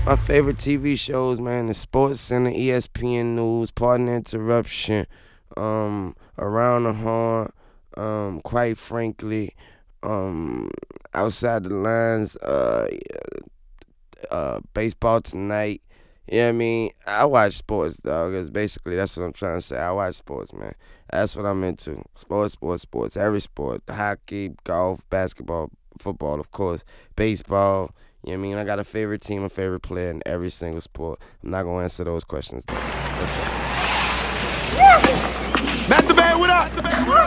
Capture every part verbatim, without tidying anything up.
My favorite T V shows, man, is Sports Center, E S P N News, Pardon the Interruption, um, Around the Horn, um, quite frankly, um, Outside the Lines, uh, uh, Baseball Tonight. You know what I mean? I watch sports, dog. Cause basically that's what I'm trying to say. I watch sports, man. That's what I'm into. Sports, sports, sports. Every sport. Hockey, golf, basketball, football, of course. Baseball. You know what I mean? I got a favorite team, a favorite player in every single sport. I'm not going to answer those questions, though. Let's go. Matt the Band, what up?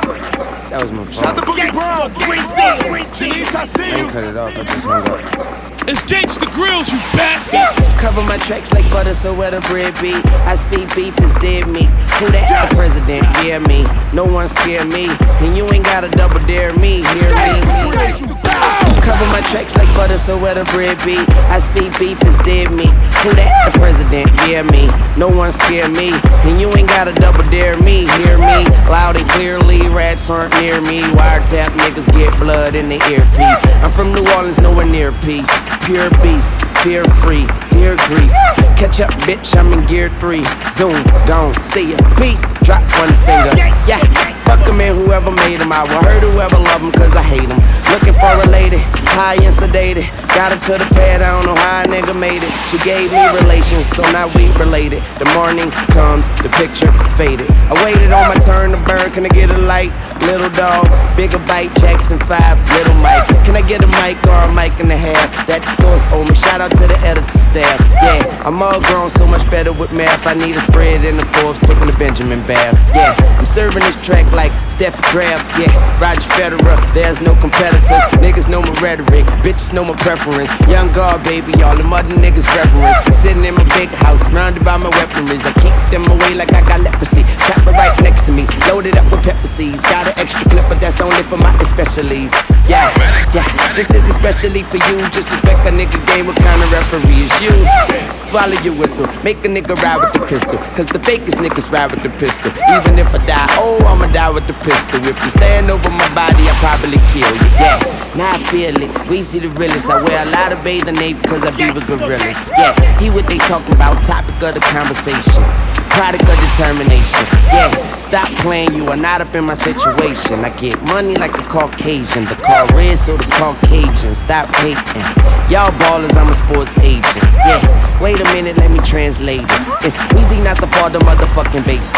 That was my phone. Shout the Boogie Brown. Shanice, I see I you. ain't cut it off. I just hung up. It's Gangsta Grills, you bastard! Cover my tracks like butter, so where the bread be. I see beef is dead meat. Who that? Yes. The president, yeah me. No one scare me, and you ain't gotta double dare me. Hear me? Cover my tracks like butter, so where the bread be. I see beef is dead meat. Who that? The president, yeah me. No one scare me, and you ain't gotta double dare me. Hear me? Loud and clearly, rats aren't near me. Wiretap niggas get blood in the earpiece. I'm from New Orleans, nowhere near peace. Pure beast, fear free, dear grief. Catch up, bitch, I'm in gear three. Zoom, gone, see ya, peace. Drop one finger, yeah. Fuck him and whoever made him. I will hurt whoever love him, cause I hate him. Looking for a lady, high and sedated. Got her to the pad, I don't know how a nigga made it. She gave me relations, so now we related. The morning comes, the picture faded. I waited on my turn to burn, can I get a light? Little dog, bigger bite, Jackson five, little Mike. Can I get a mic or a mic and a half? That the source owe me, shout out to the editor staff. Yeah, I'm all grown, so much better with math. I need a spread in the Forbes, taking the Benjamin bath. Yeah, I'm serving this track like Steffi Graf. Yeah, Roger Federer, there's no competitors. Niggas know my rhetoric, bitches know my preference. Young guard, baby, all them other niggas reverence. Sitting in my big house, surrounded by my weaponries. I keep them away like I got leprosy. Chopper right next to me, loaded up with pepper seeds. Got an extra clip, but that's only for my specialities. Yeah, yeah, this is especially for you. Just respect a nigga game, what kind of referee is you? Swallow your whistle, make a nigga ride with the pistol. Cause the fakest niggas ride with the pistol. Even if I die, oh, I'ma die with the pistol. If you stand over my body, I'll probably kill you. Yeah, now I feel it, we see the realest. I wear a lot of bathing ape cause I be with gorillas. Yeah, he what they talking about, topic of the conversation. Product of determination. Yeah, stop playing, you are not up in my situation. I get money like a Caucasian. The car red, so the Caucasian. Stop hating. Y'all ballers, I'm a sports agent. Yeah, wait a minute, let me translate it. It's Weezy, not the father, motherfucking baby.